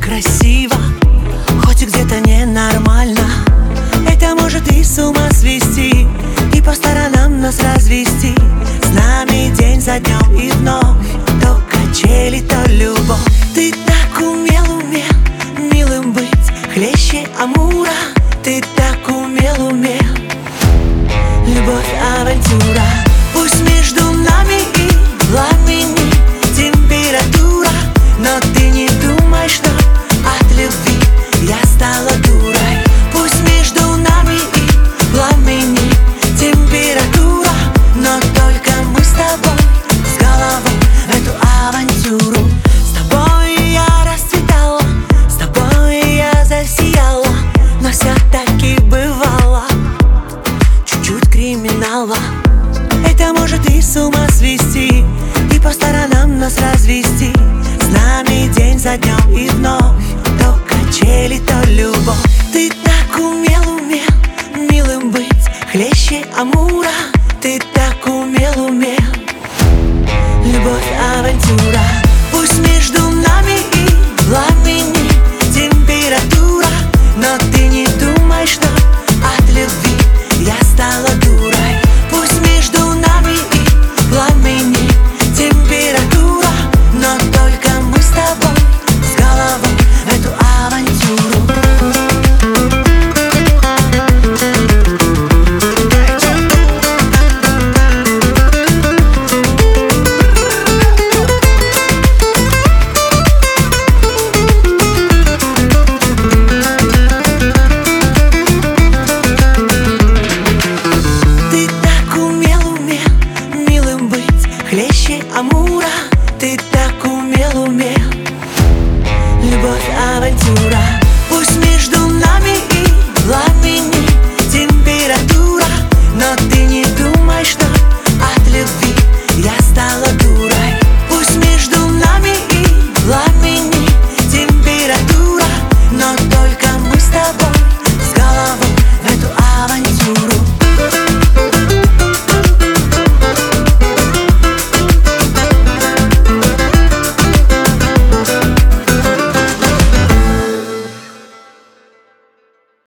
красиво, хоть и где-то ненормально. Это может и с ума свести, и по сторонам нас развести. С нами день за днем и вновь то качели, то любовь. Ты так умел милым быть, хлеще Амура. Ты так умел любовь, авантюра. Пусть между нами и пламени температура, но ты не думай, что от любви я стала дурой. Пусть между нами и пламени температура, но только мы с тобой с головой в эту авантюру. С тобой я расцветала, с тобой я засияла, но все-таки бывало чуть-чуть криминала. Это может и с ума свести, и по сторонам нас развести. С нами день за днем и вновь то качели, то любовь. Ты так умел милым быть, хлеще Амура. Ты так умел любовь, авантюра. Пусть между нами и пламени температура, но ты не думай, что от любви я стала дурой. Пусть между нами и пламени температура, но только мы с тобой с головой в эту авантюру. Хлеще Амура, ты так умел любовь, авантюра.